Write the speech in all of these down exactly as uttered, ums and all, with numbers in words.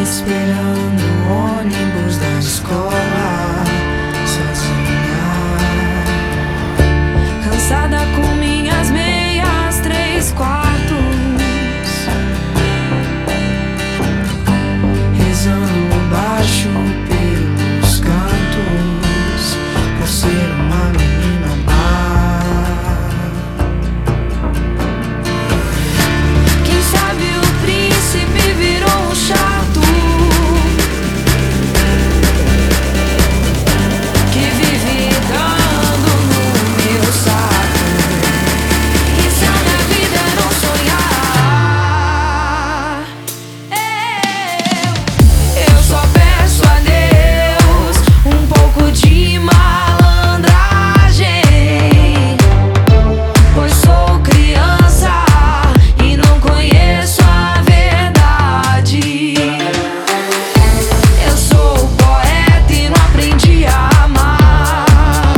esperando o ônibus da escola, sozinha, cansada com minhas meias três quartos, rezando baixo pelos cantos, por ser uma menina má. Quem sabe o príncipe virou um chato que vive dando no meu saco. E se a minha vida não sonhar, eu, eu só peço a Deus um pouco de malandragem, pois sou criança e não conheço a verdade. Eu sou poeta e não aprendi a amar.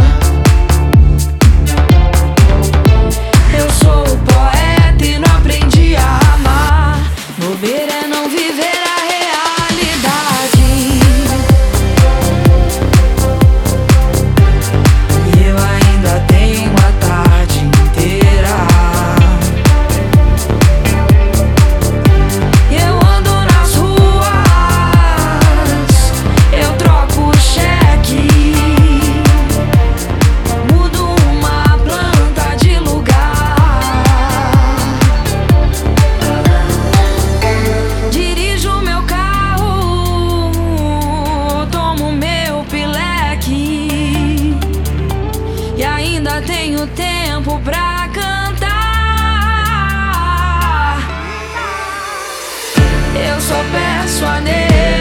Eu sou poeta e não aprendi a amar. Bobeira é não viver a realidade. E eu ainda tenho a tarde inteira. Eu ando nas ruas, eu troco cheque, mudo uma planta de lugar, dirijo meu carro, tomo meu pileque e ainda tenho tempo pra cantar. Eu só peço a Deus